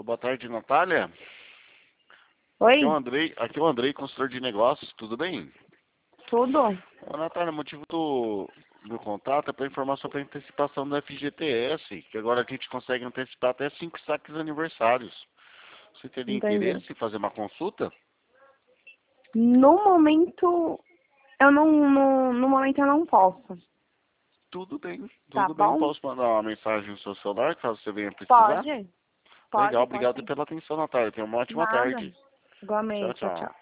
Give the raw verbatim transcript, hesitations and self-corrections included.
Boa tarde, Natália. Oi? Aqui é o Andrei, aqui é o Andrei, consultor de negócios, tudo bem? Tudo? Ô, Natália, o motivo do, do contato é para informar sobre a antecipação do F G T S, que agora a gente consegue antecipar até cinco saques aniversários. Você teria Entendi. interesse em fazer uma consulta? No momento, eu não, no, no momento eu não posso. Tudo bem, Tá tudo bem. bom? Posso mandar uma mensagem no seu celular, caso você venha precisar? Pode? Legal, Pode, pode obrigado sim. pela atenção, Natália. Tenha uma ótima Nada. tarde. Tchau, Igualmente, tchau, tchau. tchau.